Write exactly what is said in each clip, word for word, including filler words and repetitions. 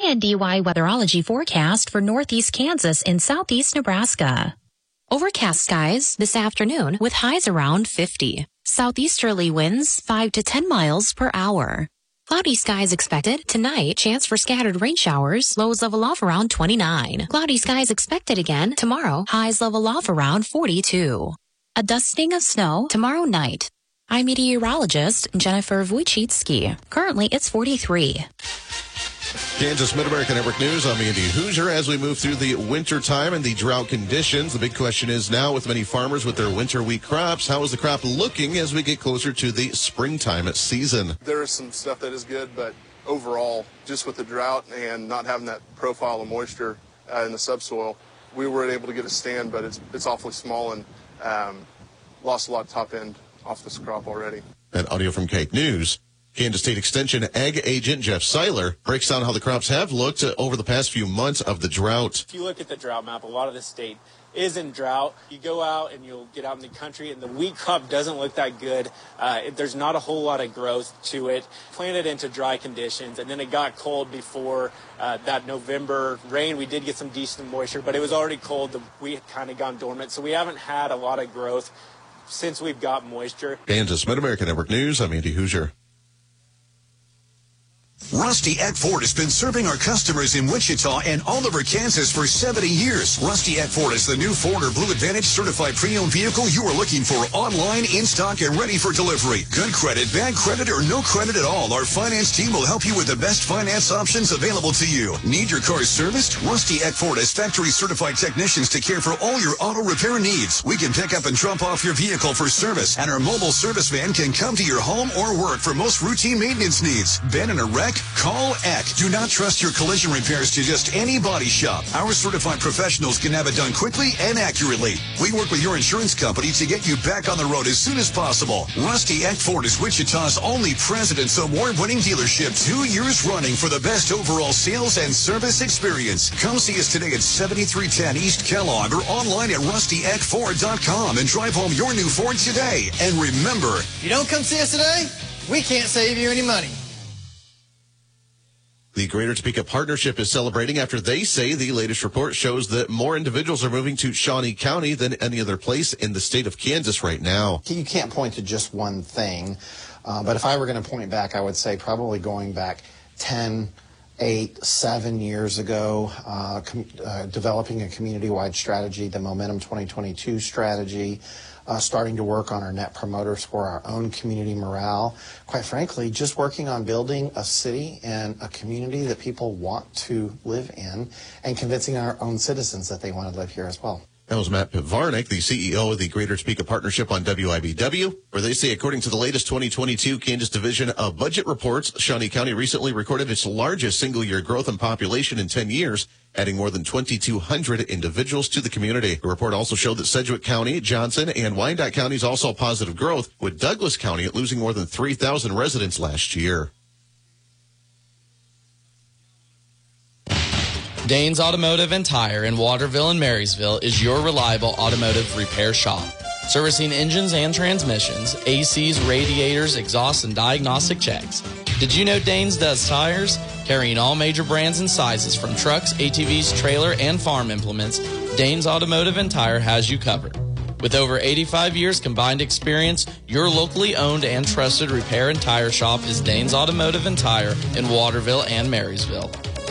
and D Y weatherology forecast for northeast Kansas and southeast Nebraska. Overcast skies this afternoon with highs around fifty. Southeasterly winds five to ten miles per hour. Cloudy skies expected tonight. Chance for scattered rain showers. Lows level off around twenty-nine. Cloudy skies expected again tomorrow. Highs level off around forty-two. A dusting of snow tomorrow night. I'm meteorologist Jennifer Wojcicki. Currently, it's forty-three. Kansas Mid-America Network News, I'm Andy Hoosier. As we move through the winter time and the drought conditions, the big question is now with many farmers with their winter wheat crops, how is the crop looking as we get closer to the springtime season? There is some stuff that is good, but overall, just with the drought and not having that profile of moisture uh, in the subsoil, we weren't able to get a stand, but it's it's awfully small and um, lost a lot of top end off this crop already. And audio from Cape News. Kansas State Extension Ag Agent Jeff Seiler breaks down how the crops have looked over the past few months of the drought. If you look at the drought map, a lot of the state is in drought. You go out and you'll get out in the country and the wheat crop doesn't look that good. Uh, there's not a whole lot of growth to it. Planted into dry conditions, and then it got cold before uh, that November rain. We did get some decent moisture, but it was already cold. The wheat had kind of gone dormant, so we haven't had a lot of growth since we've got moisture. Kansas Mid-America Network News, I'm Andy Hoosier. Rusty Eck Ford has been serving our customers in Wichita and all over Kansas for seventy years. Rusty Eck Ford is the new Ford or Blue Advantage certified pre-owned vehicle you are looking for, online, in stock, and ready for delivery. Good credit, bad credit, or no credit at all, our finance team will help you with the best finance options available to you. Need your car serviced? Rusty Eck Ford has factory certified technicians to care for all your auto repair needs. We can pick up and drop off your vehicle for service, and our mobile service van can come to your home or work for most routine maintenance needs. Been in a wreck? Call Eck. Do not trust your collision repairs to just any body shop. Our certified professionals can have it done quickly and accurately. We work with your insurance company to get you back on the road as soon as possible. Rusty Eck Ford is Wichita's only President's Award-winning dealership, two years running for the best overall sales and service experience. Come see us today at seventy-three ten East Kellogg or online at rusty eck ford dot com and drive home your new Ford today. And remember, if you don't come see us today, we can't save you any money. The Greater Topeka Partnership is celebrating after they say the latest report shows that more individuals are moving to Shawnee County than any other place in the state of Kansas right now. You can't point to just one thing, uh, but if I were going to point back, I would say probably going back ten, eight, seven years ago, uh, com- uh, developing a community-wide strategy, the Momentum twenty twenty-two strategy, Uh, starting to work on our Net Promoter Score, our own community morale. Quite frankly, just working on building a city and a community that people want to live in and convincing our own citizens that they want to live here as well. That was Matt Pivarnik, the C E O of the Greater Topeka Partnership on W I B W, where they say, according to the latest twenty twenty-two Kansas Division of Budget reports, Shawnee County recently recorded its largest single-year growth in population in ten years, adding more than twenty-two hundred individuals to the community. The report also showed that Sedgwick County, Johnson, and Wyandotte counties also saw positive growth, with Douglas County losing more than three thousand residents last year. Danes Automotive and Tire in Waterville and Marysville is your reliable automotive repair shop. Servicing engines and transmissions, A Cs, radiators, exhausts, and diagnostic checks. Did you know Danes does tires? Carrying all major brands and sizes from trucks, A T Vs, trailer, and farm implements, Danes Automotive and Tire has you covered. With over eighty-five years combined experience, your locally owned and trusted repair and tire shop is Danes Automotive and Tire in Waterville and Marysville.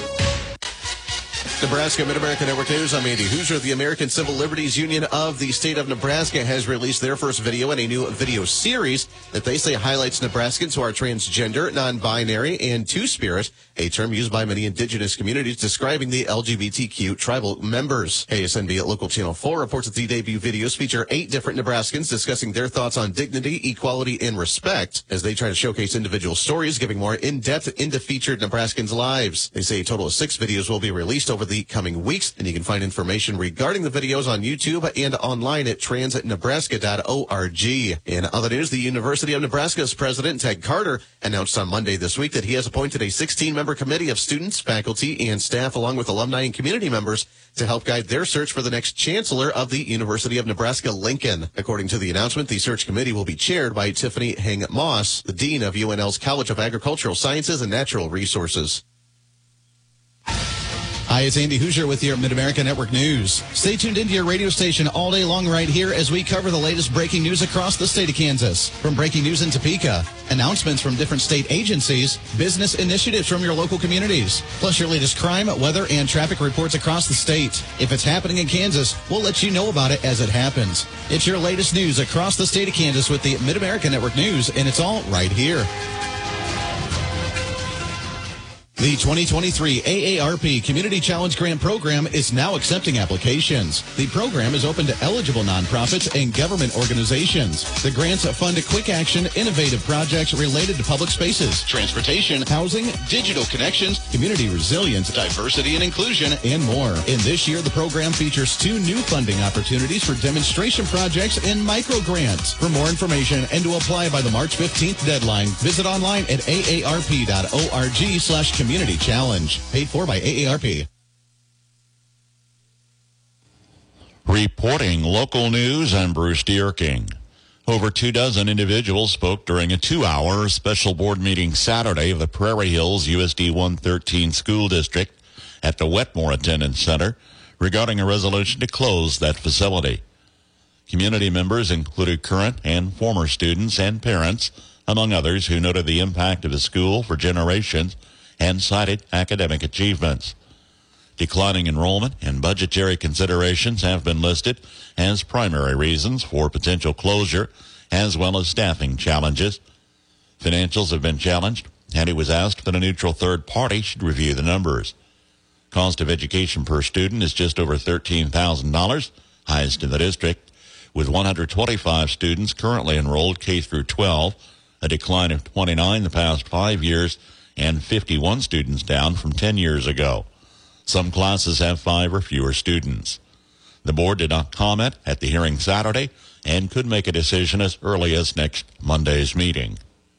Nebraska Mid-America Network News, I'm Andy Hoosier. The American Civil Liberties Union of the state of Nebraska has released their first video in a new video series that they say highlights Nebraskans who are transgender, non-binary, and two-spirit, a term used by many indigenous communities describing the L G B T Q tribal members. K S N B at Local Channel four reports that the debut videos feature eight different Nebraskans discussing their thoughts on dignity, equality, and respect as they try to showcase individual stories, giving more in-depth into featured Nebraskans' lives. They say a total of six videos will be released over the coming weeks, and you can find information regarding the videos on YouTube and online at trans nebraska dot org. In other news, the University of Nebraska's president, Ted Carter, announced on Monday this week that he has appointed a sixteen-member committee of students, faculty, and staff, along with alumni and community members, to help guide their search for the next chancellor of the University of Nebraska-Lincoln. According to the announcement, the search committee will be chaired by Tiffany Heng Moss, the dean of U N L's College of Agricultural Sciences and Natural Resources. Hi, it's Andy Hoosier with your Mid-America Network News. Stay tuned into your radio station all day long right here as we cover the latest breaking news across the state of Kansas. From breaking news in Topeka, announcements from different state agencies, business initiatives from your local communities, plus your latest crime, weather, and traffic reports across the state. If it's happening in Kansas, we'll let you know about it as it happens. It's your latest news across the state of Kansas with the Mid-America Network News, and it's all right here. The twenty twenty-three A A R P Community Challenge Grant Program is now accepting applications. The program is open to eligible nonprofits and government organizations. The grants fund quick action, innovative projects related to public spaces, transportation, housing, digital connections, community resilience, diversity and inclusion, and more. And this year, the program features two new funding opportunities for demonstration projects and micro grants. For more information and to apply by the March fifteenth deadline, visit online at A A R P dot org slash community. Community Challenge, paid for by A A R P. Reporting local news, I'm Bruce Dierking. Over two dozen individuals spoke during a two-hour special board meeting Saturday of the Prairie Hills U S D one thirteen School District at the Wetmore Attendance Center regarding a resolution to close that facility. Community members included current and former students and parents, among others, who noted the impact of the school for generations and cited academic achievements. Declining enrollment and budgetary considerations have been listed as primary reasons for potential closure, as well as staffing challenges. Financials have been challenged, and it was asked that a neutral third party should review the numbers. Cost of education per student is just over thirteen thousand dollars, highest in the district, with one hundred twenty-five students currently enrolled K through twelve, a decline of twenty-nine the past five years, and fifty-one students down from ten years ago. Some classes have five or fewer students. The board did not comment at the hearing Saturday and could make a decision as early as next Monday's meeting.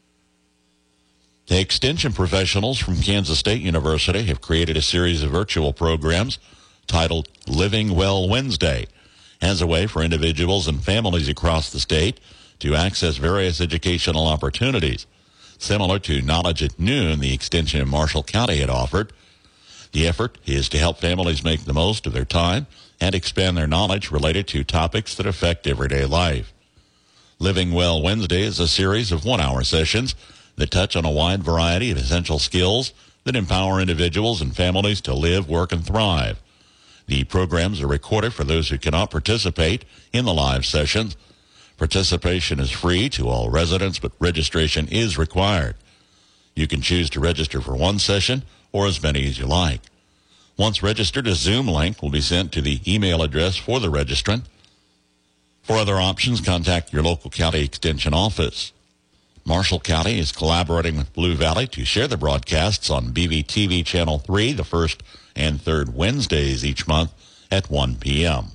The extension professionals from Kansas State University have created a series of virtual programs titled Living Well Wednesday as a way for individuals and families across the state to access various educational opportunities, similar to Knowledge at Noon the extension in Marshall County had offered. The effort is to help families make the most of their time and expand their knowledge related to topics that affect everyday life. Living Well Wednesday is a series of one-hour sessions that touch on a wide variety of essential skills that empower individuals and families to live, work, and thrive. The programs are recorded for those who cannot participate in the live sessions. Participation is free to all residents, but registration is required. You can choose to register for one session or as many as you like. Once registered, a Zoom link will be sent to the email address for the registrant. For other options, contact your local county extension office. Marshall County is collaborating with Blue Valley to share the broadcasts on B V T V Channel three the first and third Wednesdays each month at one p.m.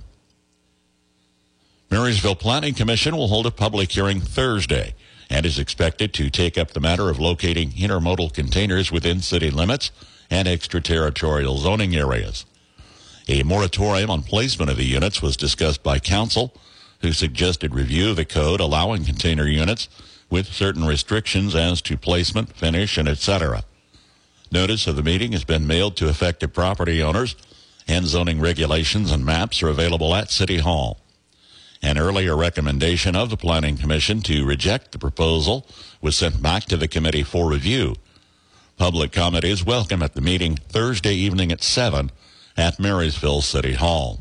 Marysville Planning Commission will hold a public hearing Thursday and is expected to take up the matter of locating intermodal containers within city limits and extraterritorial zoning areas. A moratorium on placement of the units was discussed by council, who suggested review of the code allowing container units with certain restrictions as to placement, finish, and et cetera. Notice of the meeting has been mailed to affected property owners, and zoning regulations and maps are available at City Hall. An earlier recommendation of the Planning Commission to reject the proposal was sent back to the committee for review. Public comment is welcome at the meeting Thursday evening at seven at Marysville City Hall.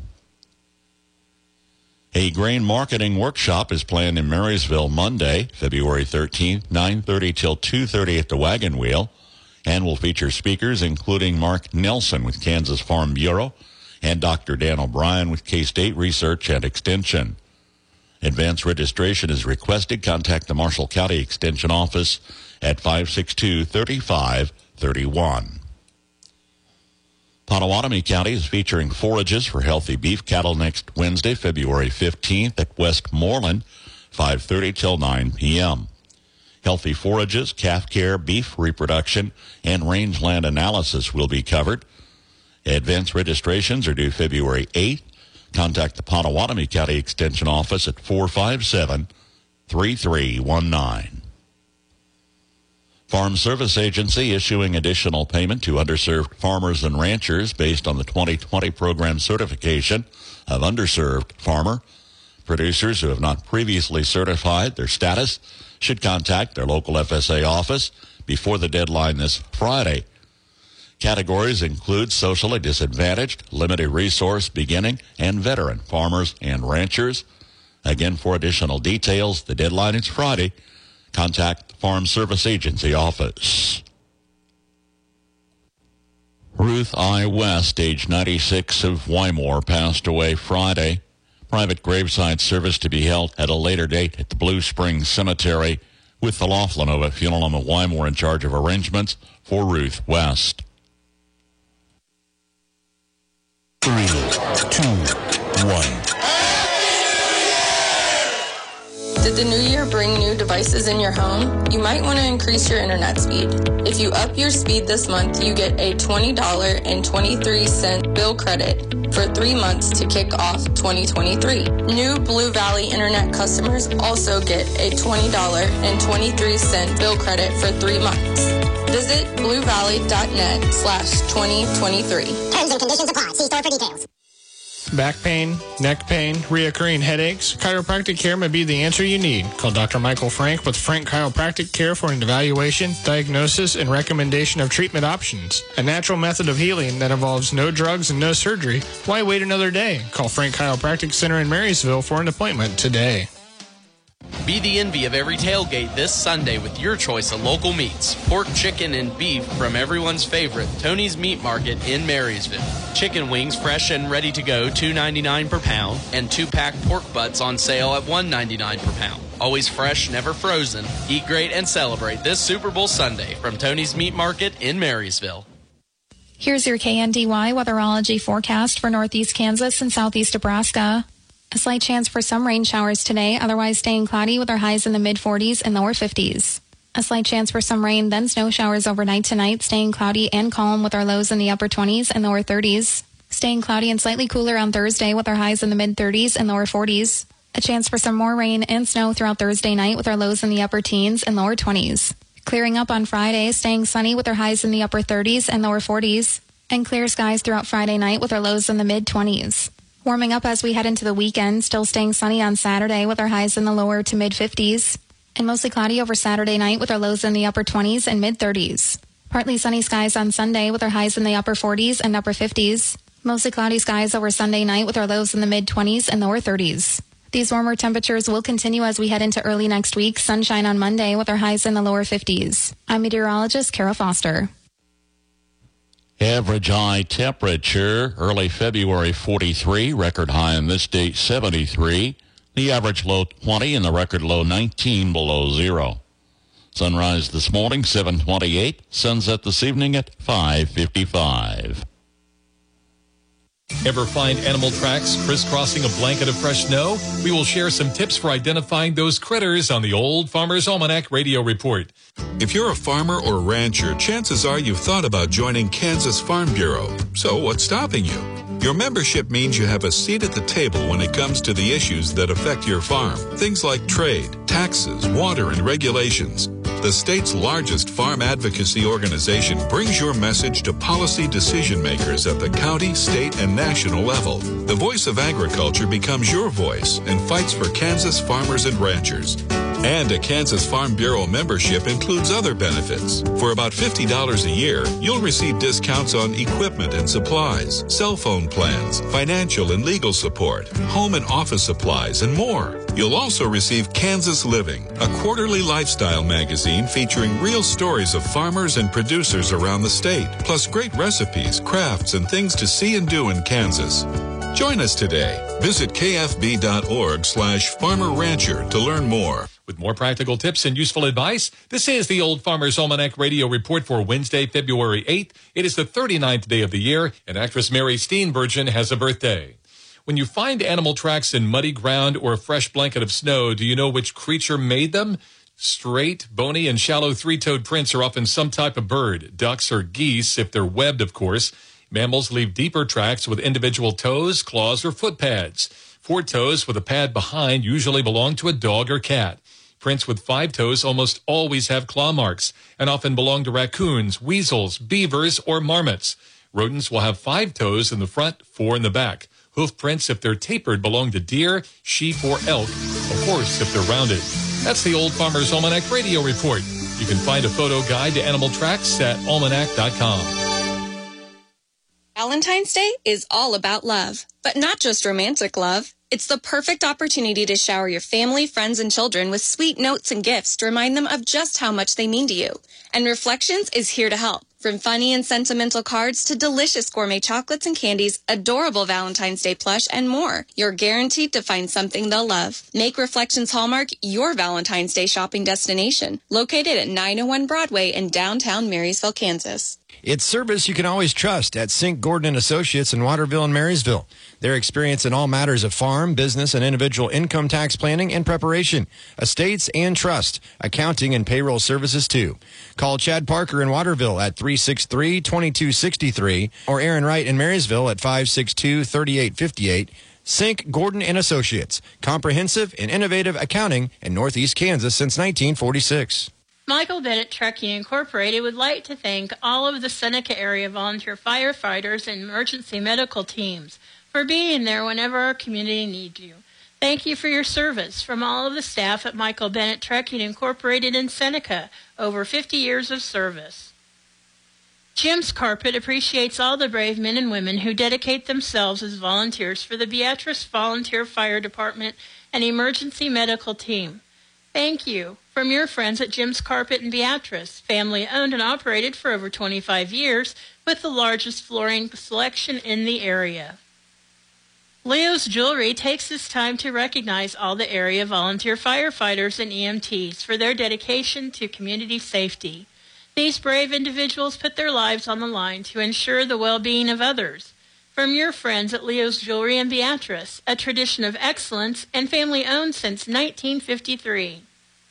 A grain marketing workshop is planned in Marysville Monday, February thirteenth, nine thirty till two thirty at the Wagon Wheel, and will feature speakers including Mark Nelson with Kansas Farm Bureau and Doctor Dan O'Brien with K-State Research and Extension. Advance registration is requested. Contact the Marshall County Extension Office at five six two, three five three one. Pottawatomie County is featuring forages for healthy beef cattle next Wednesday, February fifteenth at Westmoreland, five thirty till nine p.m. Healthy forages, calf care, beef reproduction, and rangeland analysis will be covered. Advance registrations are due February eighth. Contact the Pottawatomie County Extension Office at four five seven, three three one nine. Farm Service Agency issuing additional payment to underserved farmers and ranchers based on the twenty twenty program certification of underserved farmer. Producers who have not previously certified their status should contact their local F S A office before the deadline this Friday. Categories include socially disadvantaged, limited resource, beginning, and veteran farmers and ranchers. Again, for additional details, the deadline is Friday. Contact the Farm Service Agency office. Ruth I. West, age ninety-six, of Wymore, passed away Friday. Private graveside service to be held at a later date at the Blue Springs Cemetery, with the Laughlin Nova Funeral Home of Wymore in charge of arrangements for Ruth West. Three, two, one. Did the new year bring new devices in your home? You might want to increase your internet speed. If you up your speed this month, you get a twenty dollars and twenty-three cents bill credit for three months to kick off twenty twenty-three. New Blue Valley Internet customers also get a twenty dollars and twenty-three cents bill credit for three months. Visit bluevalley.net slash 2023. Terms and conditions apply. See store for details. Back pain, neck pain, reoccurring headaches, chiropractic care may be the answer you need. Call Doctor Michael Frank with Frank Chiropractic Care for an evaluation, diagnosis, and recommendation of treatment options. A natural method of healing that involves no drugs and no surgery. Why wait another day? Call Frank Chiropractic Center in Marysville for an appointment today. Be the envy of every tailgate this Sunday with your choice of local meats. Pork, chicken, and beef from everyone's favorite, Tony's Meat Market in Marysville. Chicken wings fresh and ready to go, two ninety-nine per pound, and two-pack pork butts on sale at one ninety-nine per pound. Always fresh, never frozen. Eat great and celebrate this Super Bowl Sunday from Tony's Meat Market in Marysville. Here's your K N D Y weatherology forecast for northeast Kansas and southeast Nebraska. A slight chance for some rain showers today, otherwise staying cloudy with our highs in the mid forties and lower fifties. A slight chance for some rain, then snow showers overnight tonight, staying cloudy and calm with our lows in the upper twenties and lower thirties. Staying cloudy and slightly cooler on Thursday with our highs in the mid thirties and lower forties. A chance for some more rain and snow throughout Thursday night with our lows in the upper teens and lower twenties. Clearing up on Friday, staying sunny with our highs in the upper thirties and lower forties. And clear skies throughout Friday night with our lows in the mid twenties. Warming up as we head into the weekend, still staying sunny on Saturday with our highs in the lower to mid fifties. And mostly cloudy over Saturday night with our lows in the upper twenties and mid thirties. Partly sunny skies on Sunday with our highs in the upper forties and upper fifties. Mostly cloudy skies over Sunday night with our lows in the mid twenties and lower thirties. These warmer temperatures will continue as we head into early next week. Sunshine on Monday with our highs in the lower fifties. I'm meteorologist Kara Foster. Average high temperature, early February forty-three, record high on this date seventy-three. The average low twenty and the record low nineteen below zero. Sunrise this morning seven twenty-eight, sunset this evening at five fifty-five. Ever find animal tracks crisscrossing a blanket of fresh snow? We will share some tips for identifying those critters on the Old Farmer's Almanac Radio Report. If you're a farmer or rancher, chances are you've thought about joining Kansas Farm Bureau. So what's stopping you? Your membership means you have a seat at the table when it comes to the issues that affect your farm. Things like trade, taxes, water, and regulations. The state's largest farm advocacy organization brings your message to policy decision makers at the county, state, and national level. The voice of agriculture becomes your voice and fights for Kansas farmers and ranchers. And a Kansas Farm Bureau membership includes other benefits. For about fifty dollars a year, you'll receive discounts on equipment and supplies, cell phone plans, financial and legal support, home and office supplies, and more. You'll also receive Kansas Living, a quarterly lifestyle magazine featuring real stories of farmers and producers around the state, plus great recipes, crafts, and things to see and do in Kansas. Join us today. Visit kfb.org slash farmer rancher to learn more. With more practical tips and useful advice, this is the Old Farmer's Almanac Radio Report for Wednesday, February eighth. It is the thirty-ninth day of the year, and actress Mary Steenburgen has a birthday. When you find animal tracks in muddy ground or a fresh blanket of snow, do you know which creature made them? Straight, bony, and shallow three-toed prints are often some type of bird, ducks or geese, if they're webbed, of course. Mammals leave deeper tracks with individual toes, claws, or foot pads. Four toes with a pad behind usually belong to a dog or cat. Prints with five toes almost always have claw marks and often belong to raccoons, weasels, beavers, or marmots. Rodents will have five toes in the front, four in the back. Hoof prints, if they're tapered, belong to deer, sheep, or elk. Of course, if they're rounded. That's the Old Farmer's Almanac Radio Report. You can find a photo guide to animal tracks at almanac dot com. Valentine's Day is all about love, but not just romantic love. It's the perfect opportunity to shower your family, friends, and children with sweet notes and gifts to remind them of just how much they mean to you. And Reflections is here to help. From funny and sentimental cards to delicious gourmet chocolates and candies, adorable Valentine's Day plush, and more, you're guaranteed to find something they'll love. Make Reflections Hallmark your Valentine's Day shopping destination, located at nine oh one Broadway in downtown Marysville, Kansas. It's service you can always trust at Sink Gordon and Associates in Waterville and Marysville. Their experience in all matters of farm, business, and individual income tax planning and preparation, estates and trust, accounting and payroll services too. Call Chad Parker in Waterville at three six three, two two six three or Aaron Wright in Marysville at five six two, three eight five eight. Sink Gordon and Associates, comprehensive and innovative accounting in Northeast Kansas since nineteen forty-six. Michael Bennett Trucking Incorporated would like to thank all of the Seneca area volunteer firefighters and emergency medical teams for being there whenever our community needs you. Thank you for your service from all of the staff at Michael Bennett Trucking Incorporated in Seneca, over fifty years of service. Jim's Carpet appreciates all the brave men and women who dedicate themselves as volunteers for the Beatrice Volunteer Fire Department and Emergency Medical Team. Thank you. From your friends at Jim's Carpet in Beatrice, family owned and operated for over twenty-five years with the largest flooring selection in the area. Leo's Jewelry takes this time to recognize all the area volunteer firefighters and E M Ts for their dedication to community safety. These brave individuals put their lives on the line to ensure the well-being of others. From your friends at Leo's Jewelry in Beatrice, a tradition of excellence and family-owned since nineteen fifty-three.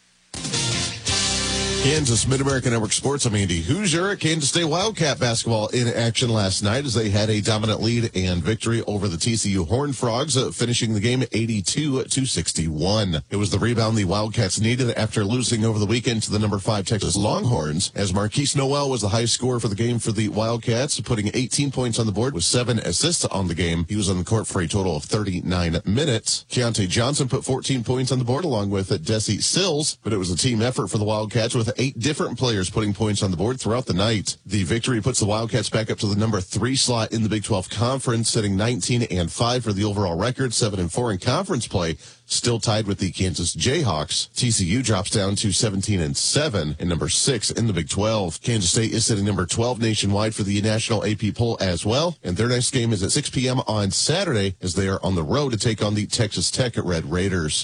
Kansas Mid-American Network Sports. I'm Andy Hoosier. Kansas State Wildcat basketball in action last night as they had a dominant lead and victory over the T C U Horned Frogs, uh, finishing the game eighty-two to sixty-one. It was the rebound the Wildcats needed after losing over the weekend to the number five Texas Longhorns, as Marquise Noel was the high scorer for the game for the Wildcats, putting eighteen points on the board with seven assists on the game. He was on the court for a total of thirty-nine minutes. Keontae Johnson put fourteen points on the board along with Desi Sills, but it was a team effort for the Wildcats with eight different players putting points on the board throughout the night. The victory puts the Wildcats back up to the number three slot in the Big twelve Conference, sitting nineteen and five for the overall record, seven and four in conference play, still tied with the Kansas Jayhawks. T C U drops down to seventeen and seven and number six in the Big twelve. Kansas State is sitting number twelve nationwide for the national A P poll as well, and their next game is at six p.m. on Saturday as they are on the road to take on the Texas Tech Red Raiders.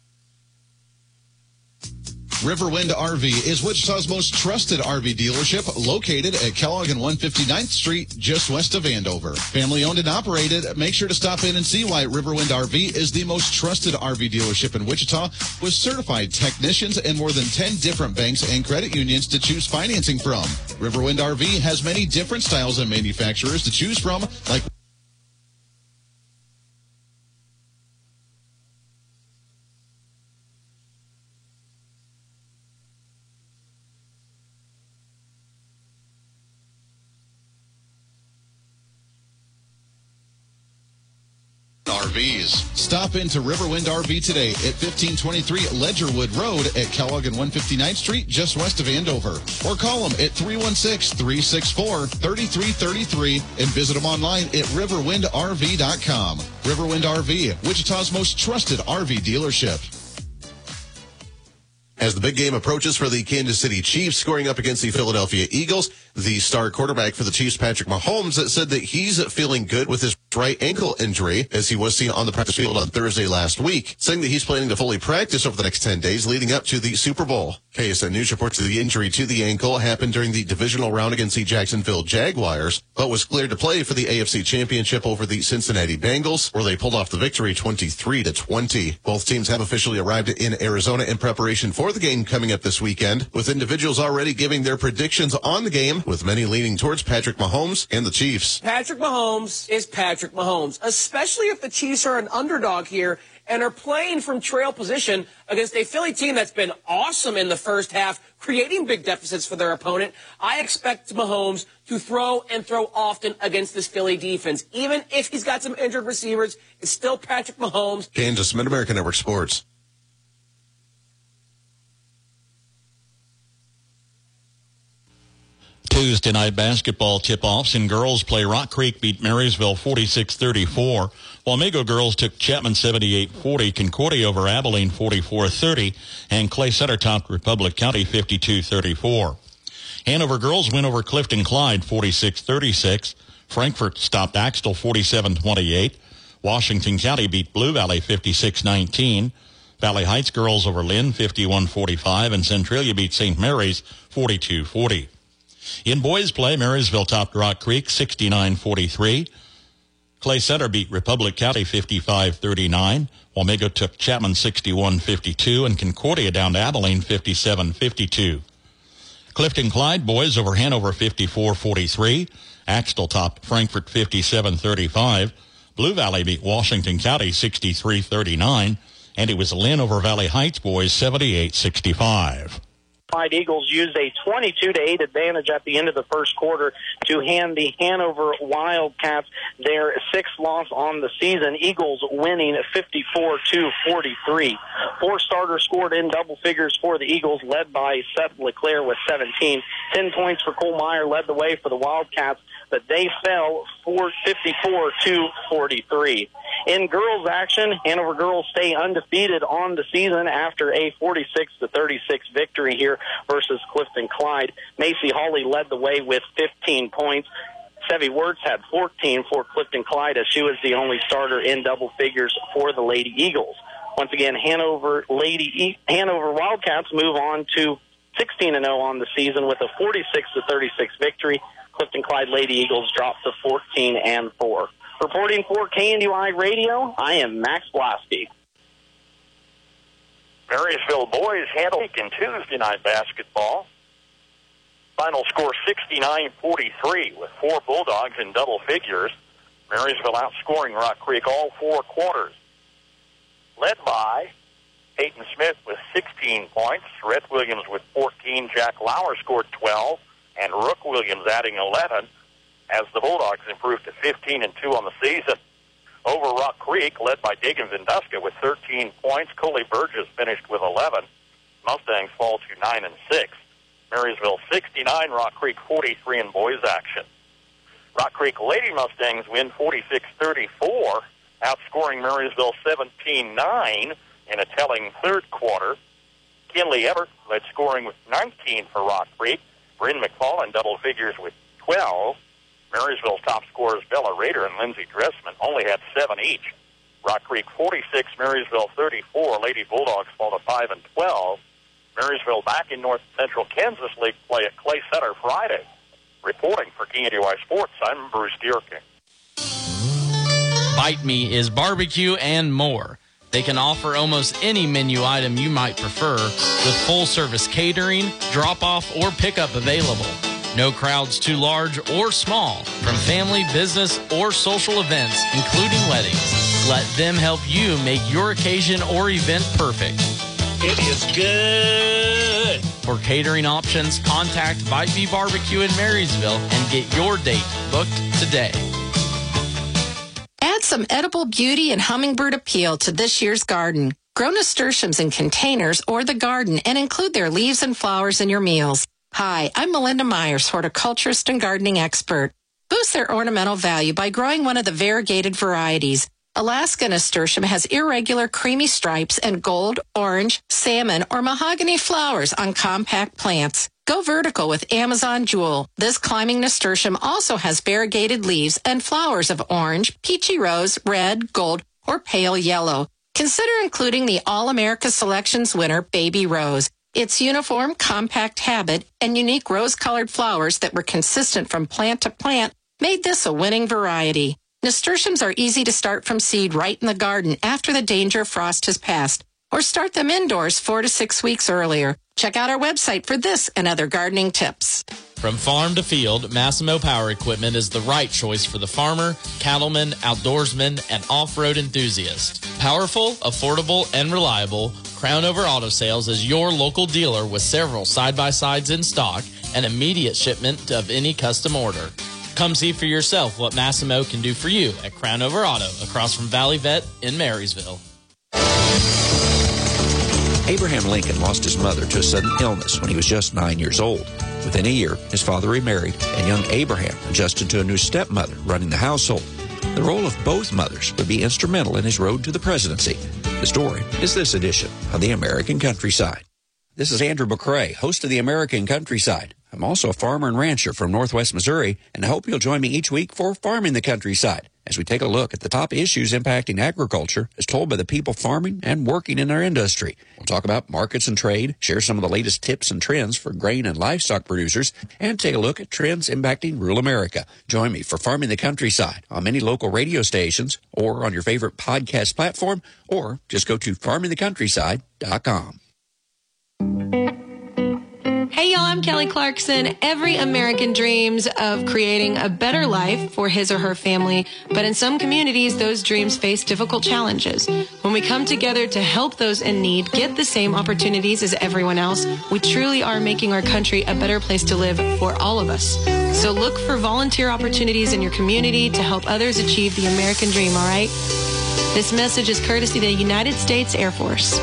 Riverwind R V is Wichita's most trusted R V dealership, located at Kellogg and one fifty-ninth Street, just west of Andover. Family owned and operated. Make sure to stop in and see why Riverwind R V is the most trusted R V dealership in Wichita, with certified technicians and more than ten different banks and credit unions to choose financing from. Riverwind R V has many different styles and manufacturers to choose from, like R Vs. Stop into Riverwind R V today at fifteen twenty-three Ledgerwood Road at Kellogg and one fifty-ninth Street, just west of Andover. Or call them at three one six, three six four, three three three three and visit them online at riverwind r v dot com. Riverwind R V, Wichita's most trusted R V dealership. As the big game approaches for the Kansas City Chiefs, scoring up against the Philadelphia Eagles, the star quarterback for the Chiefs, Patrick Mahomes, said that he's feeling good with his right ankle injury, as he was seen on the practice field on Thursday last week, saying that he's planning to fully practice over the next ten days leading up to the Super Bowl. K S N News reports that the injury to the ankle happened during the divisional round against the Jacksonville Jaguars, but was cleared to play for the A F C Championship over the Cincinnati Bengals, where they pulled off the victory twenty-three to twenty. Both teams have officially arrived in Arizona in preparation for the game coming up this weekend, with individuals already giving their predictions on the game, with many leaning towards Patrick Mahomes and the Chiefs. Patrick Mahomes is Patrick Mahomes, especially if the Chiefs are an underdog here and are playing from trail position against a Philly team that's been awesome in the first half, creating big deficits for their opponent. I expect Mahomes to throw and throw often against this Philly defense. Even if he's got some injured receivers, it's still Patrick Mahomes. Kansas, Mid-America Network Sports. Tuesday night basketball tip-offs in girls play. Rock Creek beat Marysville forty-six thirty-four. Wamego girls took Chapman seventy-eight forty. Concordia over Abilene forty-four thirty. And Clay Center topped Republic County fifty-two thirty-four. Hanover girls win over Clifton Clyde forty-six thirty-six. Frankfort stopped Axtell forty-seven twenty-eight. Washington County beat Blue Valley fifty-six nineteen. Valley Heights girls over Lynn fifty-one forty-five. And Centralia beat Saint Mary's forty-two forty. In boys play, Marysville topped Rock Creek sixty-nine forty-three. Clay Center beat Republic County fifty-five thirty-nine. Wamego took Chapman sixty-one fifty-two, and Concordia down to Abilene fifty-seven fifty-two. Clifton Clyde boys over Hanover fifty-four forty-three. Axtell topped Frankfort fifty-seven thirty-five. Blue Valley beat Washington County sixty-three thirty-nine, and it was Lynn over Valley Heights boys seventy-eight sixty-five. Clyde Eagles used a twenty-two to eight advantage at the end of the first quarter to hand the Hanover Wildcats their sixth loss on the season. Eagles winning fifty-four to forty-three. Four starters scored in double figures for the Eagles, led by Seth LeClaire with seventeen. Ten points for Cole Meyer led the way for the Wildcats, but they fell fifty-four to forty-three. In girls action, Hanover girls stay undefeated on the season after a forty-six to thirty-six victory here versus Clifton Clyde. Macy Hawley led the way with fifteen points. Sevy Wirtz had fourteen for Clifton Clyde, as she was the only starter in double figures for the Lady Eagles. Once again, Hanover Lady e- Hanover Wildcats move on to sixteen and oh on the season with a forty-six to thirty-six victory. Clifton Clyde Lady Eagles dropped to fourteen and four. Reporting for K N D Y Radio, I am Max Blasky. Marysville boys handle in Tuesday night basketball. Final score sixty-nine forty-three with four Bulldogs in double figures. Marysville outscoring Rock Creek all four quarters. Led by Peyton Smith with sixteen points, Rhett Williams with fourteen, Jack Lauer scored twelve, and Rook Williams adding eleven as the Bulldogs improved to fifteen and two on the season. Over Rock Creek, led by Dagan Vinduska with thirteen points. Coley Burgess finished with eleven. Mustangs fall to nine and six. Marysville sixty-nine, Rock Creek forty-three in boys action. Rock Creek Lady Mustangs win forty-six thirty-four, outscoring Marysville seventeen nine in a telling third quarter. Kinley Everett led scoring with nineteen for Rock Creek. Bryn McFall in double figures with twelve. Marysville's top scorers Bella Rader and Lindsey Dressman only had seven each. Rock Creek forty-six, Marysville thirty-four. Lady Bulldogs fall to five and twelve. Marysville back in North Central Kansas League play at Clay Center Friday. Reporting for K N D Y Sports, I'm Bruce Dierking. Bite Me is barbecue and more. They can offer almost any menu item you might prefer with full-service catering, drop-off, or pickup available. No crowds too large or small, from family, business, or social events, including weddings. Let them help you make your occasion or event perfect. It is good. For catering options, contact Bite Me Barbecue in Marysville and get your date booked today. Add some edible beauty and hummingbird appeal to this year's garden. Grow nasturtiums in containers or the garden and include their leaves and flowers in your meals. Hi, I'm Melinda Myers, horticulturist and gardening expert. Boost their ornamental value by growing one of the variegated varieties. Alaska nasturtium has irregular creamy stripes and gold, orange, salmon, or mahogany flowers on compact plants. Go vertical with Amazon Jewel. This climbing nasturtium also has variegated leaves and flowers of orange, peachy rose, red, gold, or pale yellow. Consider including the All-America Selections winner, Baby Rose. Its uniform, compact habit and unique rose-colored flowers that were consistent from plant to plant made this a winning variety. Nasturtiums are easy to start from seed right in the garden after the danger of frost has passed, or start them indoors four to six weeks earlier. Check out our website for this and other gardening tips. From farm to field, Massimo Power Equipment is the right choice for the farmer, cattleman, outdoorsman, and off-road enthusiast. Powerful, affordable, and reliable, Crownover Auto Sales is your local dealer with several side-by-sides in stock and immediate shipment of any custom order. Come see for yourself what Massimo can do for you at Crownover Auto across from Valley Vet in Marysville. Abraham Lincoln lost his mother to a sudden illness when he was just nine years old. Within a year, his father remarried, and young Abraham adjusted to a new stepmother running the household. The role of both mothers would be instrumental in his road to the presidency. The story is this edition of The American Countryside. This is Andrew McCrae, host of The American Countryside. I'm also a farmer and rancher from Northwest Missouri, and I hope you'll join me each week for Farming the Countryside, as we take a look at the top issues impacting agriculture as told by the people farming and working in our industry. We'll talk about markets and trade, share some of the latest tips and trends for grain and livestock producers, and take a look at trends impacting rural America. Join me for Farming the Countryside on many local radio stations or on your favorite podcast platform, or just go to farming the countryside dot com. Hey y'all, I'm Kelly Clarkson. Every American dreams of creating a better life for his or her family, but in some communities, those dreams face difficult challenges. When we come together to help those in need get the same opportunities as everyone else, we truly are making our country a better place to live for all of us. So look for volunteer opportunities in your community to help others achieve the American dream, all right? This message is courtesy of the United States Air Force.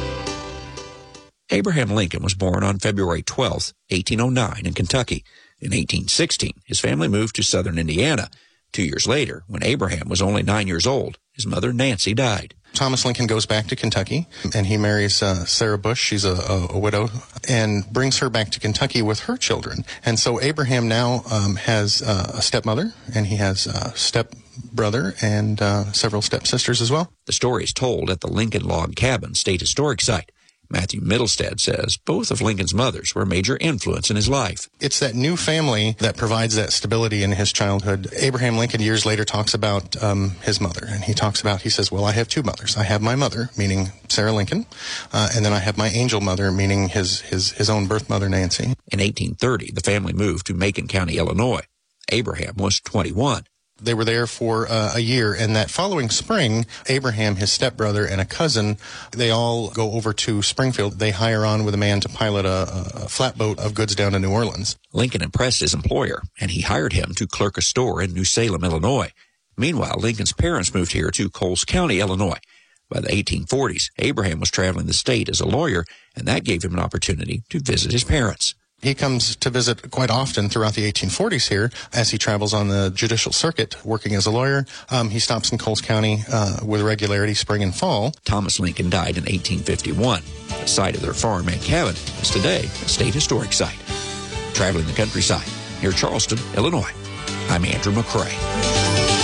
Abraham Lincoln was born on February twelfth, eighteen oh nine in Kentucky. In eighteen sixteen, his family moved to southern Indiana. Two years later, when Abraham was only nine years old, his mother Nancy died. Thomas Lincoln goes back to Kentucky, and he marries uh, Sarah Bush. She's a, a, a widow, and brings her back to Kentucky with her children. And so Abraham now um, has uh, a stepmother, and he has a stepbrother and uh, several stepsisters as well. The story is told at the Lincoln Log Cabin State Historic Site. Matthew Middlestead says both of Lincoln's mothers were a major influence in his life. It's that new family that provides that stability in his childhood. Abraham Lincoln years later talks about um, his mother, and he talks about, he says, well, I have two mothers. I have my mother, meaning Sarah Lincoln, uh, and then I have my angel mother, meaning his, his, his own birth mother, Nancy. In eighteen thirty, the family moved to Macon County, Illinois. Abraham was twenty-one. They were there for uh, a year, and that following spring, Abraham, his stepbrother, and a cousin, they all go over to Springfield. They hire on with a man to pilot a, a flatboat of goods down to New Orleans. Lincoln impressed his employer, and he hired him to clerk a store in New Salem, Illinois. Meanwhile, Lincoln's parents moved here to Coles County, Illinois. By the eighteen forties, Abraham was traveling the state as a lawyer, and that gave him an opportunity to visit his parents. He comes to visit quite often throughout the eighteen forties here as he travels on the judicial circuit working as a lawyer. Um, he stops in Coles County uh, with regularity spring and fall. Thomas Lincoln died in eighteen fifty-one. The site of their farm and cabin is today a state historic site. Traveling the countryside near Charleston, Illinois, I'm Andrew McCrae.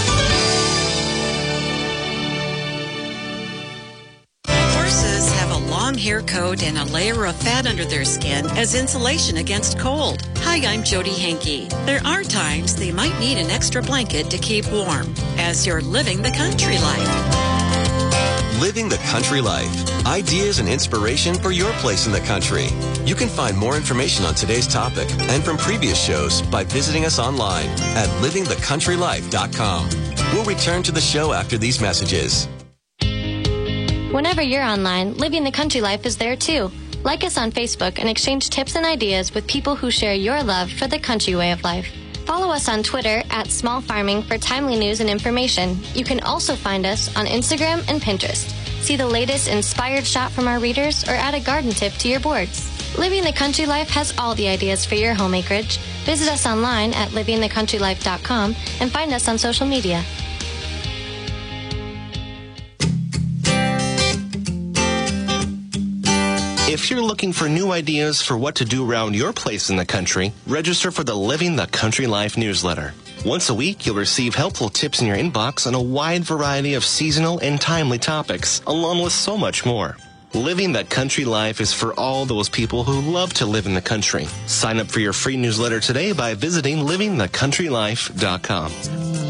Long hair coat and a layer of fat under their skin as insulation against cold. Hi, I'm Jody Henke. There are times they might need an extra blanket to keep warm as you're living the country life. Living the country life. Ideas and inspiration for your place in the country. You can find more information on today's topic and from previous shows by visiting us online at living the country life dot com. We'll return to the show after these messages. Whenever you're online, Living the Country Life is there too. Like us on Facebook and exchange tips and ideas with people who share your love for the country way of life. Follow us on Twitter at Small Farming for timely news and information. You can also find us on Instagram and Pinterest. See the latest inspired shot from our readers or add a garden tip to your boards. Living the Country Life has all the ideas for your home acreage. Visit us online at living the country life dot com and find us on social media. If you're looking for new ideas for what to do around your place in the country, register for the Living the Country Life newsletter. Once a week, you'll receive helpful tips in your inbox on a wide variety of seasonal and timely topics, along with so much more. Living the Country Life is for all those people who love to live in the country. Sign up for your free newsletter today by visiting living the country life dot com.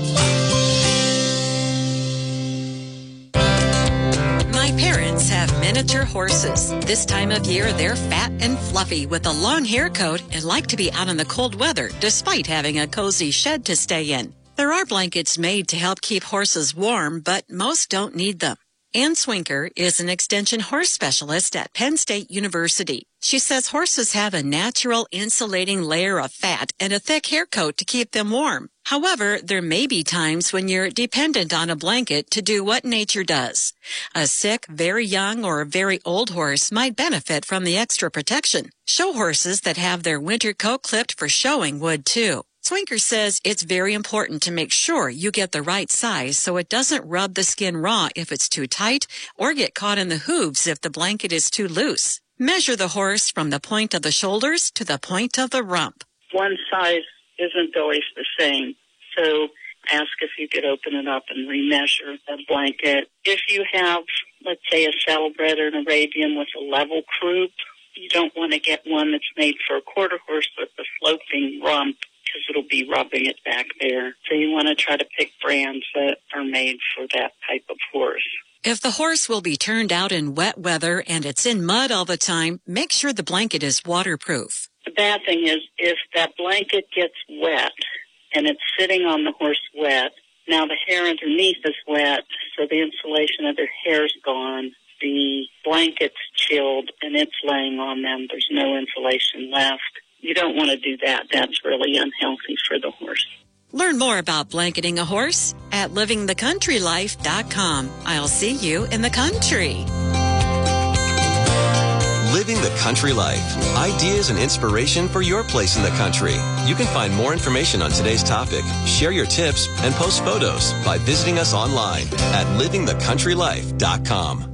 My parents have many miniature horses. This time of year, they're fat and fluffy with a long hair coat and like to be out in the cold weather despite having a cozy shed to stay in. There are blankets made to help keep horses warm, but most don't need them. Ann Swinker is an extension horse specialist at Penn State University. She says horses have a natural insulating layer of fat and a thick hair coat to keep them warm. However, there may be times when you're dependent on a blanket to do what nature does. A sick, very young, or very old horse might benefit from the extra protection. Show horses that have their winter coat clipped for showing would too. Swinker says it's very important to make sure you get the right size so it doesn't rub the skin raw if it's too tight or get caught in the hooves if the blanket is too loose. Measure the horse from the point of the shoulders to the point of the rump. One size isn't always the same, so ask if you could open it up and remeasure the blanket. If you have, let's say, a saddlebred or an Arabian with a level croup, you don't want to get one that's made for a quarter horse with a sloping rump, because it'll be rubbing it back there. So you want to try to pick brands that are made for that type of horse. If the horse will be turned out in wet weather and it's in mud all the time, make sure the blanket is waterproof. The bad thing is if that blanket gets wet and it's sitting on the horse wet, now the hair underneath is wet, so the insulation of their hair's gone. The blanket's chilled and it's laying on them. There's no insulation left. You don't want to do that. That's really unhealthy for the horse. Learn more about blanketing a horse at living the country life dot com. I'll see you in the country. Living the Country Life. Ideas and inspiration for your place in the country. You can find more information on today's topic, share your tips, and post photos by visiting us online at living the country life dot com.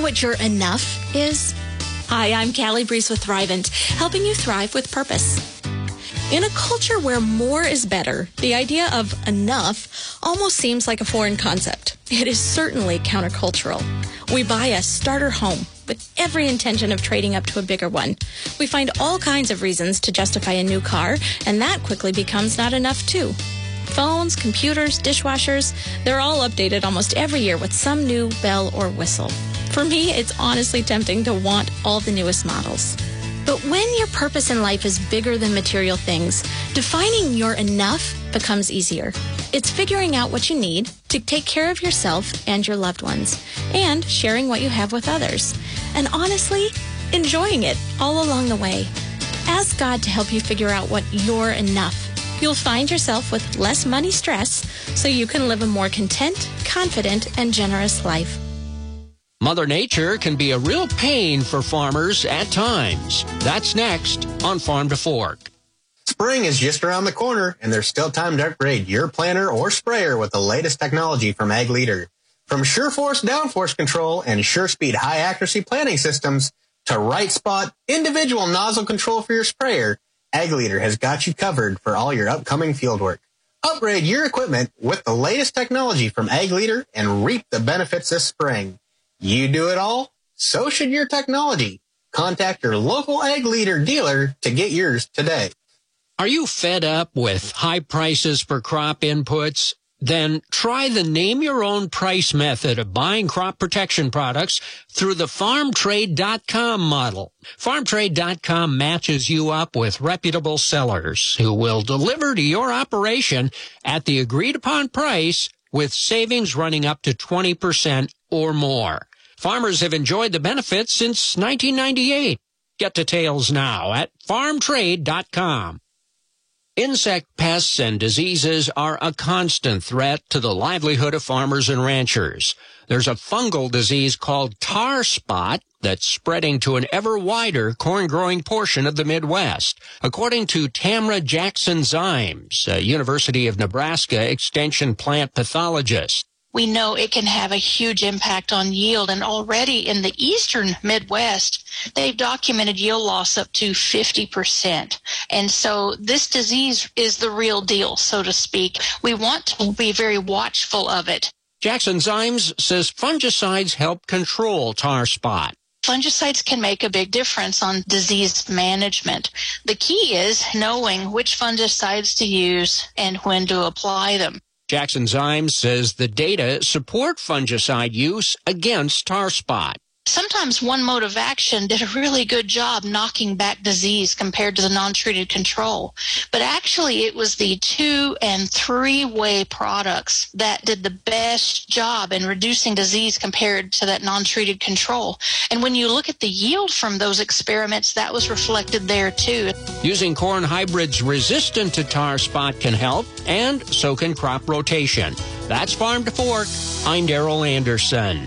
what your enough is? Hi, I'm Callie Breeze with Thrivent, helping you thrive with purpose. In a culture where more is better, the idea of enough almost seems like a foreign concept. It is certainly countercultural. We buy a starter home with every intention of trading up to a bigger one. We find all kinds of reasons to justify a new car, and that quickly becomes not enough too. Phones, computers, dishwashers, they're all updated almost every year with some new bell or whistle. For me, it's honestly tempting to want all the newest models. But when your purpose in life is bigger than material things, defining your enough becomes easier. It's figuring out what you need to take care of yourself and your loved ones, and sharing what you have with others. And honestly, enjoying it all along the way. Ask God to help you figure out what you're enough. You'll find yourself with less money stress, so you can live a more content, confident, and generous life. Mother Nature can be a real pain for farmers at times. That's next on Farm to Fork. Spring is just around the corner, and there's still time to upgrade your planter or sprayer with the latest technology from Ag Leader. From Sure Force downforce control and Sure Speed high accuracy planting systems to right spot individual nozzle control for your sprayer, Ag Leader has got you covered for all your upcoming field work. Upgrade your equipment with the latest technology from Ag Leader and reap the benefits this spring. You do it all, so should your technology. Contact your local Ag Leader dealer to get yours today. Are you fed up with high prices for crop inputs? Then try the name your own price method of buying crop protection products through the farm trade dot com model. farm trade dot com matches you up with reputable sellers who will deliver to your operation at the agreed upon price with savings running up to twenty percent or more. Farmers have enjoyed the benefits since nineteen ninety-eight. Get details now at farm trade dot com. Insect pests and diseases are a constant threat to the livelihood of farmers and ranchers. There's a fungal disease called tar spot that's spreading to an ever wider corn-growing portion of the Midwest. According to Tamra Jackson-Zimes, a University of Nebraska extension plant pathologist, we know it can have a huge impact on yield, and already in the eastern Midwest, they've documented yield loss up to fifty percent. And so this disease is the real deal, so to speak. We want to be very watchful of it. Jackson-Zimes says fungicides help control tar spot. Fungicides can make a big difference on disease management. The key is knowing which fungicides to use and when to apply them. Jackson-Zimes says the data support fungicide use against tar spot. Sometimes one mode of action did a really good job knocking back disease compared to the non-treated control. But actually it was the two and three-way products that did the best job in reducing disease compared to that non-treated control. And when you look at the yield from those experiments, that was reflected there too. Using corn hybrids resistant to tar spot can help, and so can crop rotation. That's Farm to Fork. I'm Darrell Anderson.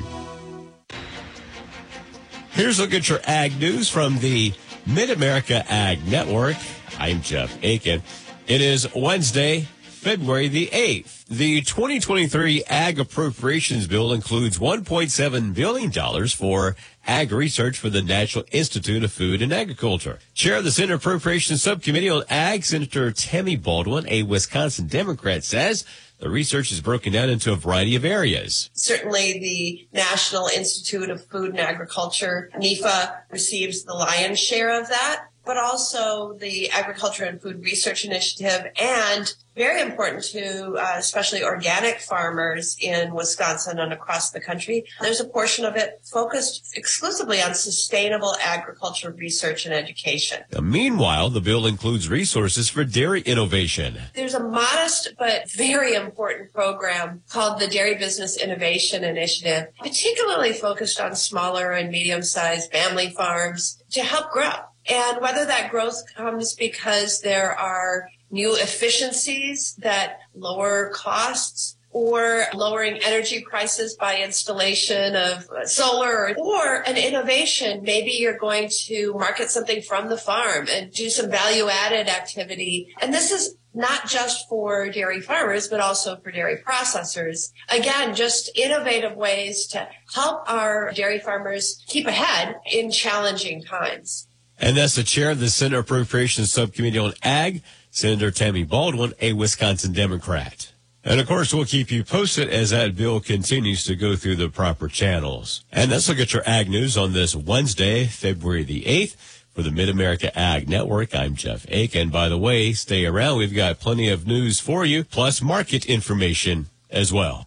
Here's a look at your ag news from the Mid-America Ag Network. I'm Jeff Aiken. It is Wednesday, February the eighth. The twenty twenty-three Ag Appropriations Bill includes one point seven billion dollars for ag research for the National Institute of Food and Agriculture. Chair of the Senate Appropriations Subcommittee on Ag, Senator Tammy Baldwin, a Wisconsin Democrat, says the research is broken down into a variety of areas. Certainly the National Institute of Food and Agriculture, NIFA, receives the lion's share of that, but also the Agriculture and Food Research Initiative, and very important to uh, especially organic farmers in Wisconsin and across the country. There's a portion of it focused exclusively on sustainable agriculture research and education. Now, meanwhile, the bill includes resources for dairy innovation. There's a modest but very important program called the Dairy Business Innovation Initiative, particularly focused on smaller and medium-sized family farms to help grow. And whether that growth comes because there are new efficiencies that lower costs, or lowering energy prices by installation of solar, or an innovation. Maybe you're going to market something from the farm and do some value-added activity. And this is not just for dairy farmers, but also for dairy processors. Again, just innovative ways to help our dairy farmers keep ahead in challenging times. And that's the chair of the Senate Appropriations Subcommittee on Ag, Senator Tammy Baldwin, a Wisconsin Democrat. And, of course, we'll keep you posted as that bill continues to go through the proper channels. And let's look at your ag news on this Wednesday, February the eighth. For the Mid-America Ag Network, I'm Jeff Aiken. By the way, stay around. We've got plenty of news for you, plus market information as well.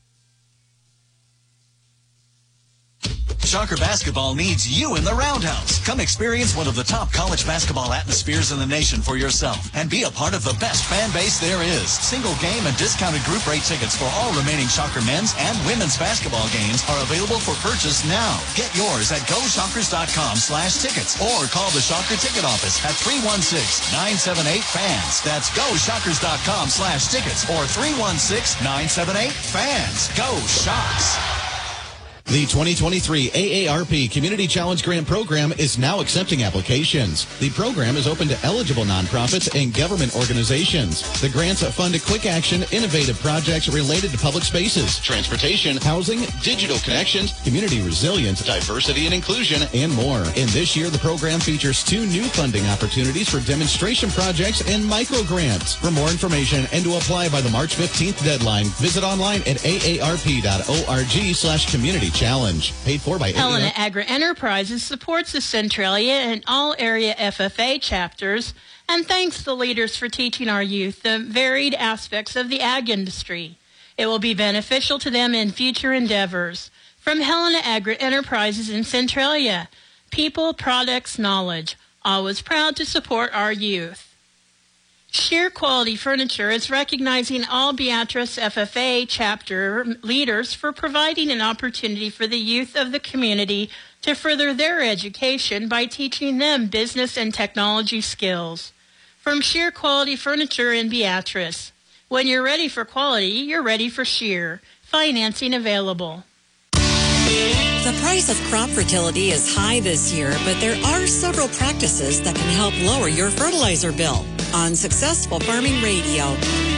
Shocker Basketball needs you in the Roundhouse. Come experience one of the top college basketball atmospheres in the nation for yourself and be a part of the best fan base there is. Single game and discounted group rate tickets for all remaining Shocker men's and women's basketball games are available for purchase now. Get yours at go shockers dot com slash tickets or call the Shocker ticket office at three one six, nine seven eight, fans. That's go shockers dot com slash tickets or three one six, nine seven eight, fans. Go Shocks. The twenty twenty-three A A R P Community Challenge Grant Program is now accepting applications. The program is open to eligible nonprofits and government organizations. The grants fund quick action, innovative projects related to public spaces, transportation, housing, digital connections, community resilience, diversity and inclusion, and more. And this year, the program features two new funding opportunities for demonstration projects and micro grants. For more information and to apply by the March fifteenth deadline, visit online at A A R P dot org slash community challenge. Paid for by Helena Agri Enterprises supports the Centralia and all area F F A chapters and thanks the leaders for teaching our youth the varied aspects of the ag industry. It will be beneficial to them in future endeavors. From Helena Agri Enterprises in Centralia, people, products, knowledge. Always proud to support our youth. Sheer Quality Furniture is recognizing all Beatrice F F A chapter leaders for providing an opportunity for the youth of the community to further their education by teaching them business and technology skills. From Sheer Quality Furniture in Beatrice. When you're ready for quality, you're ready for Sheer. Financing available. The price of crop fertility is high this year, but there are several practices that can help lower your fertilizer bill. On Successful Farming Radio.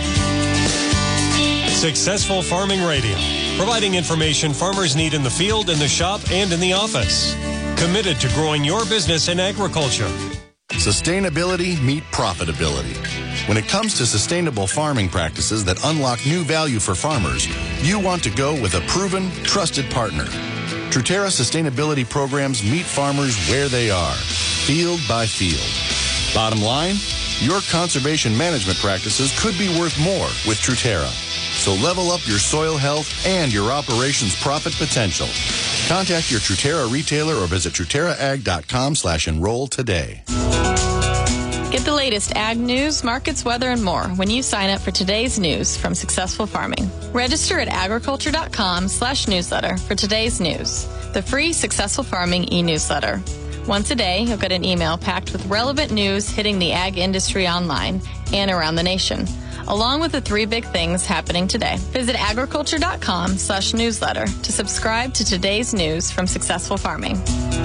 Successful Farming Radio, providing information farmers need in the field, in the shop, and in the office. Committed to growing your business in agriculture. Sustainability meet profitability. When it comes to sustainable farming practices that unlock new value for farmers, you want to go with a proven, trusted partner. Truterra sustainability programs meet farmers where they are, field by field. Bottom line, your conservation management practices could be worth more with Truterra. So level up your soil health and your operations profit potential. Contact your Truterra retailer or visit Truterra Ag dot com slash enroll today. Get the latest ag news, markets, weather, and more when you sign up for today's news from Successful Farming. Register at agriculture dot com slash newsletter for today's news, the free Successful Farming e-newsletter. Once a day, you'll get an email packed with relevant news hitting the ag industry online and around the nation, along with the three big things happening today. Visit agriculture dot com slash newsletter to subscribe to today's news from Successful Farming.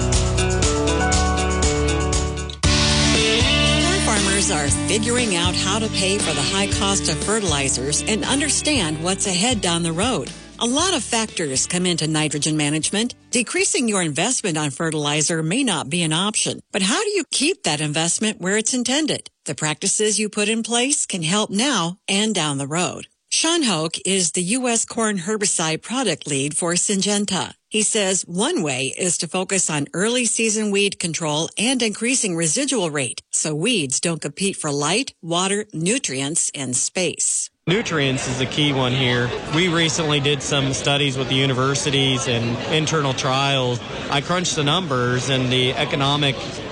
Farmers are figuring out how to pay for the high cost of fertilizers and understand what's ahead down the road. A lot of factors come into nitrogen management. Decreasing your investment on fertilizer may not be an option, but how do you keep that investment where it's intended? The practices you put in place can help now and down the road. Sean Hoke is the U S corn herbicide product lead for Syngenta. He says one way is to focus on early season weed control and increasing residual rate so weeds don't compete for light, water, nutrients, and space. Nutrients is the key one here. We recently did some studies with the universities and internal trials. I crunched the numbers, and the economic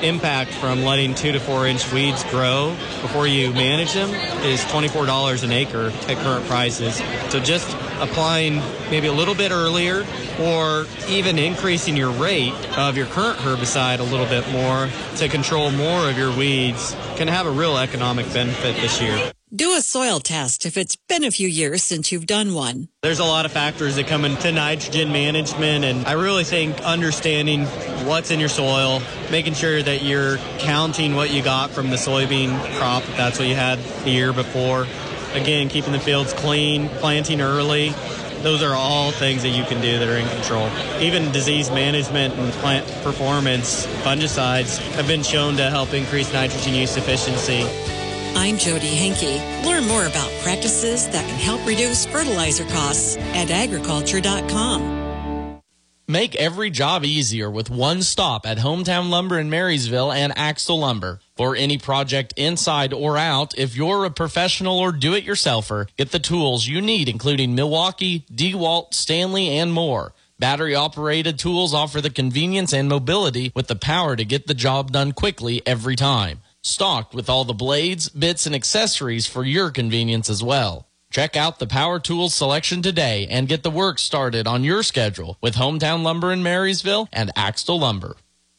impact from letting two to four inch weeds grow before you manage them is twenty-four dollars an acre at current prices. So just applying maybe a little bit earlier or even increasing your rate of your current herbicide a little bit more to control more of your weeds can have a real economic benefit this year. Do a soil test if it's been a few years since you've done one. There's a lot of factors that come into nitrogen management, and I really think understanding what's in your soil, making sure that you're counting what you got from the soybean crop, if that's what you had the year before. Again, keeping the fields clean, planting early. Those are all things that you can do that are in control. Even disease management and plant performance, fungicides have been shown to help increase nitrogen use efficiency. I'm Jody Henke. Learn more about practices that can help reduce fertilizer costs at agriculture dot com. Make every job easier with one stop at Hometown Lumber in Marysville and Axtell Lumber. For any project inside or out, if you're a professional or do-it-yourselfer, get the tools you need, including Milwaukee, DeWalt, Stanley, and more. Battery-operated tools offer the convenience and mobility with the power to get the job done quickly every time. Stocked with all the blades, bits, and accessories for your convenience as well. Check out the power tools selection today and get the work started on your schedule with Hometown Lumber in Marysville and Axtell Lumber.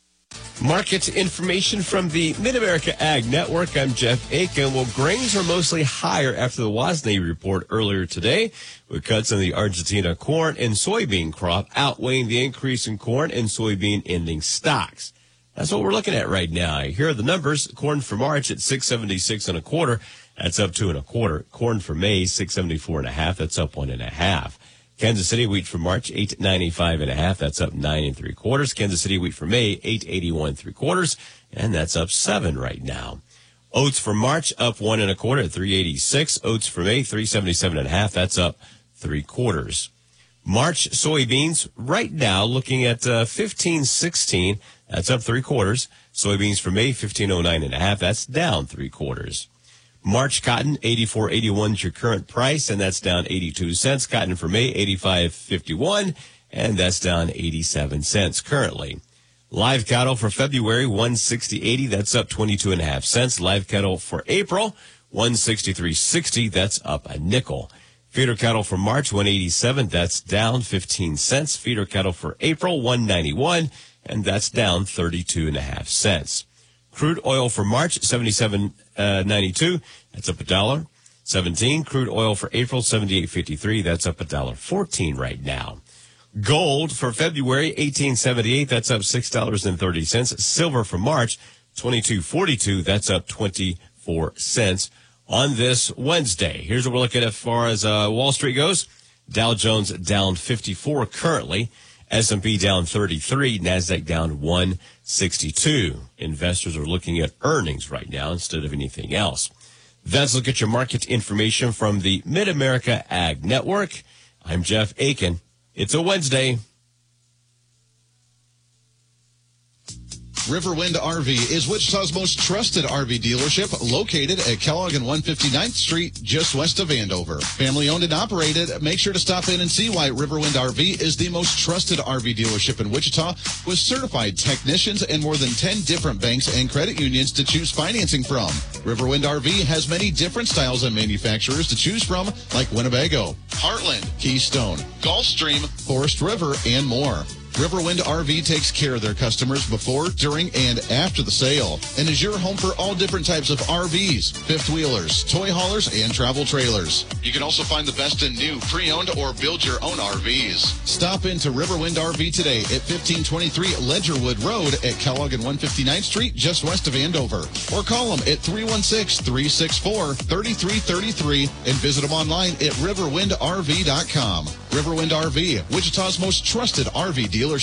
Market information from the Mid-America Ag Network. I'm Jeff Aiken. Well, grains are mostly higher after the WASDE report earlier today, with cuts in the Argentina corn and soybean crop outweighing the increase in corn and soybean ending stocks. That's what we're looking at right now. Here are the numbers. Corn for March at six seventy-six and a quarter. That's up two and a quarter. Corn for May, six seventy-four and a half. That's up one and a half. Kansas City wheat for March, eight ninety-five and a half. That's up nine and three quarters. Kansas City wheat for May, eight eighty-one and three quarters. And that's up seven right now. Oats for March, up one and a quarter at three eighty-six. Oats for May, three seventy-seven and a half. That's up three quarters. March soybeans right now looking at uh, fifteen sixteen. That's up three quarters. Soybeans for May, fifteen oh nine and a half. That's down three quarters. March cotton, eighty-four eighty-one is your current price, and that's down eighty-two cents. Cotton for May, eighty-five fifty-one, and that's down eighty-seven cents currently. Live cattle for February, one sixty eighty. That's up twenty-two and a half cents. Live cattle for April, one sixty-three sixty. That's up a nickel. Feeder cattle for March, one eighty-seven. That's down fifteen cents. Feeder cattle for April, one ninety-one. And that's down thirty-two and a half cents. Crude oil for March, seventy-seven ninety-two. That's up a dollar seventeen. Crude oil for April, seventy-eight fifty-three. That's up a dollar fourteen right now. Gold for February, eighteen seventy-eight. That's up six dollars and thirty cents. Silver for March, twenty-two forty-two. That's up twenty-four cents on this Wednesday. Here's what we're looking at as far as uh, Wall Street goes. Dow Jones down fifty-four currently. S and P down thirty-three, NASDAQ down one sixty-two. Investors are looking at earnings right now instead of anything else. Let's look at your market information from the Mid-America Ag Network. I'm Jeff Aiken. It's a Wednesday. Riverwind R V is Wichita's most trusted R V dealership, located at Kellogg and one hundred fifty-ninth Street, just west of Andover. Family owned and operated. Make sure to stop in and see why Riverwind R V is the most trusted R V dealership in Wichita, with certified technicians and more than ten different banks and credit unions to choose financing from. Riverwind R V has many different styles and manufacturers to choose from, like Winnebago, Heartland, Keystone, Gulfstream, Forest River, and more. Riverwind R V takes care of their customers before, during, and after the sale, and is your home for all different types of R Vs, fifth-wheelers, toy haulers, and travel trailers. You can also find the best in new, pre-owned, or build-your-own R Vs. Stop into Riverwind R V today at fifteen twenty-three Ledgerwood Road at Kellogg and one hundred fifty-ninth Street, just west of Andover. Or call them at three one six, three six four, three three three three and visit them online at riverwind r v dot com. Riverwind R V, Wichita's most trusted R V dealership.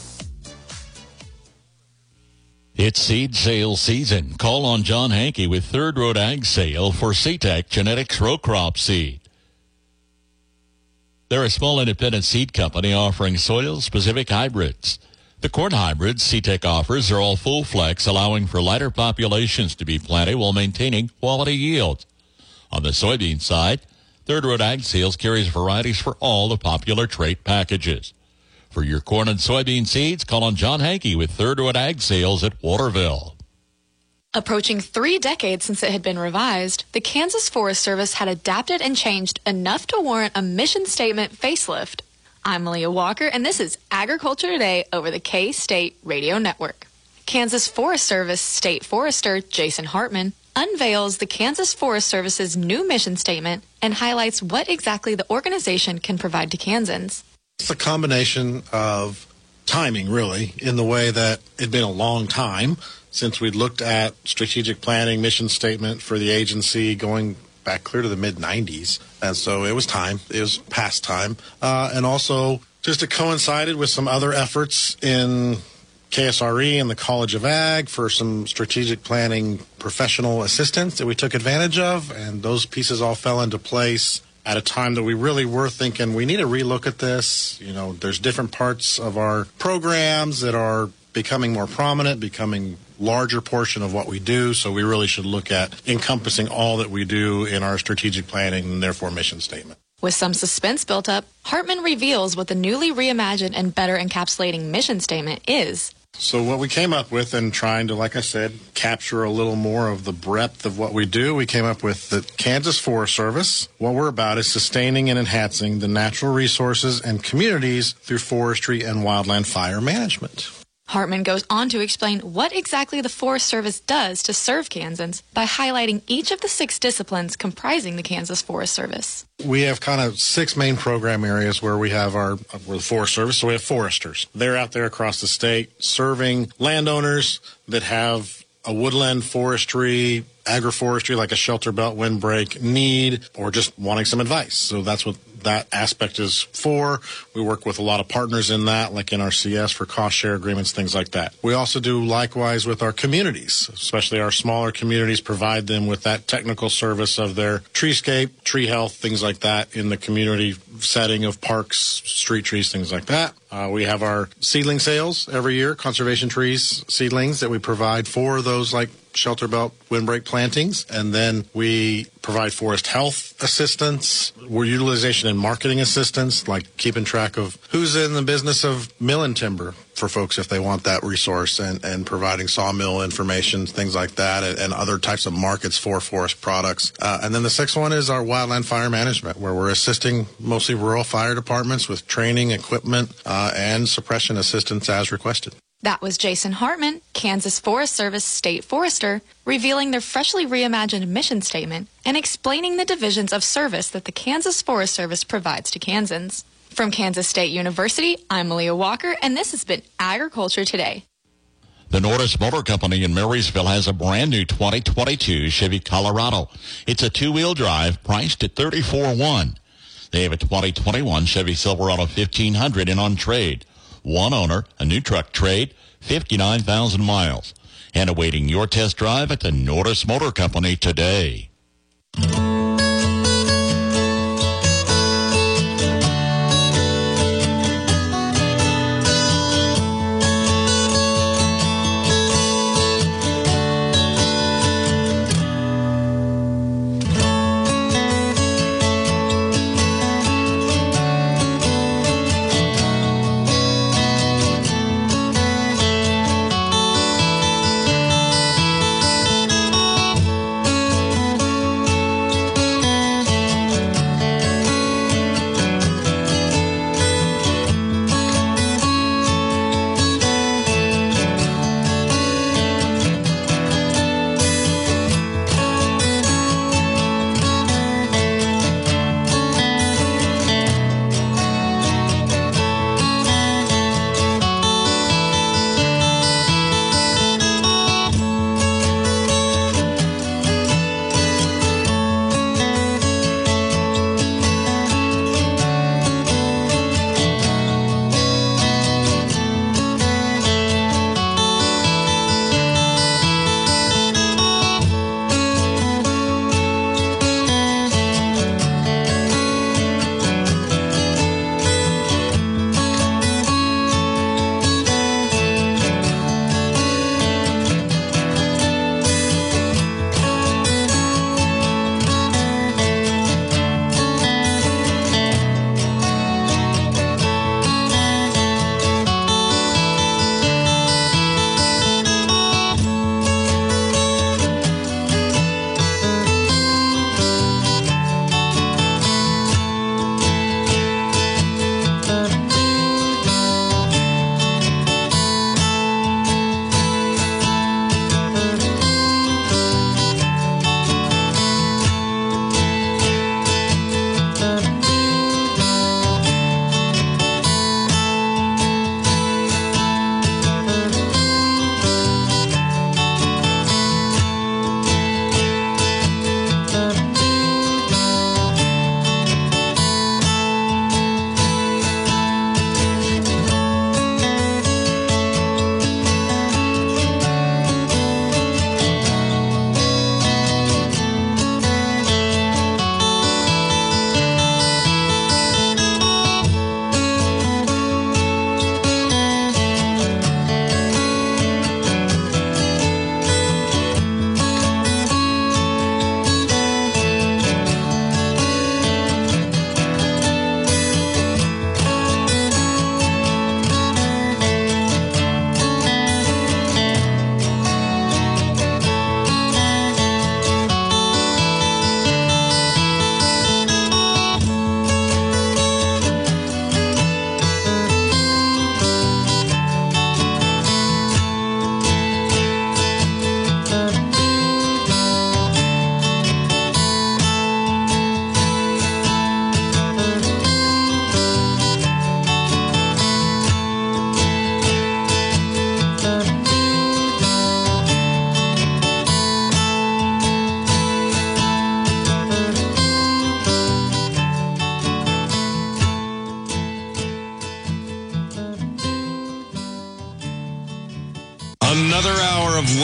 It's seed sale season. Call on John Hankey with Third Road Ag Sale for C TEC Genetics row crop seed. They're a small independent seed company offering soil-specific hybrids. The corn hybrids C TEC offers are all full flex, allowing for lighter populations to be planted while maintaining quality yield. On the soybean side, Third Road Ag Sales carries varieties for all the popular trait packages. For your corn and soybean seeds, call on John Hankey with Third Wood Ag Sales at Waterville. Approaching three decades since it had been revised, the Kansas Forest Service had adapted and changed enough to warrant a mission statement facelift. I'm Malia Walker, and this is Agriculture Today over the K-State Radio Network. Kansas Forest Service State Forester Jason Hartman unveils the Kansas Forest Service's new mission statement and highlights what exactly the organization can provide to Kansans. It's a combination of timing, really, in the way that it'd been a long time since we'd looked at strategic planning mission statement for the agency going back clear to the mid nineties. And so it was time. It was past time. Uh, and also just it coincided with some other efforts in K S R E and the College of Ag for some strategic planning professional assistance that we took advantage of. And those pieces all fell into place at a time that we really were thinking we need to relook at this. You know, there's different parts of our programs that are becoming more prominent, becoming larger portion of what we do, so we really should look at encompassing all that we do in our strategic planning and therefore mission statement. With some suspense built up, Hartman reveals what the newly reimagined and better encapsulating mission statement is. So what we came up with in trying to, like I said, capture a little more of the breadth of what we do, we came up with the Kansas Forest Service. What we're about is sustaining and enhancing the natural resources and communities through forestry and wildland fire management. Hartman goes on to explain what exactly the Forest Service does to serve Kansans by highlighting each of the six disciplines comprising the Kansas Forest Service. We have kind of six main program areas where we have our we're the Forest Service. So we have foresters. They're out there across the state serving landowners that have a woodland forestry, agroforestry like a shelter belt windbreak need, or just wanting some advice. So that's what that aspect is for. We work with a lot of partners in that, like in our C S for cost share agreements, things like that. We also do likewise with our communities, especially our smaller communities, provide them with that technical service of their treescape, tree health, things like that in the community setting of parks, street trees, things like that. Uh, we have our seedling sales every year, conservation trees, seedlings that we provide for those like shelter belt windbreak plantings, and then we provide forest health assistance, we're utilization and marketing assistance, like keeping track of who's in the business of milling timber for folks if they want that resource, and, and providing sawmill information, things like that, and, and other types of markets for forest products. Uh, and then the sixth one is our wildland fire management, where we're assisting mostly rural fire departments with training, equipment, uh, and suppression assistance as requested. That was Jason Hartman, Kansas Forest Service State Forester, revealing their freshly reimagined mission statement and explaining the divisions of service that the Kansas Forest Service provides to Kansans. From Kansas State University, I'm Malia Walker, and this has been Agriculture Today. The Nordis Motor Company in Marysville has a brand new twenty twenty-two Chevy Colorado. It's a two-wheel drive priced at thirty-four thousand one hundred dollars. They have a twenty twenty-one Chevy Silverado fifteen hundred in on trade. One owner, a new truck trade, fifty-nine thousand miles. And awaiting your test drive at the Nordis Motor Company today.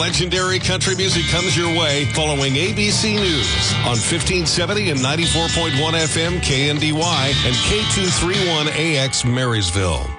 legendary country music comes your way following A B C News on fifteen seventy and ninety-four point one F M K N D Y and K two thirty-one A X Marysville.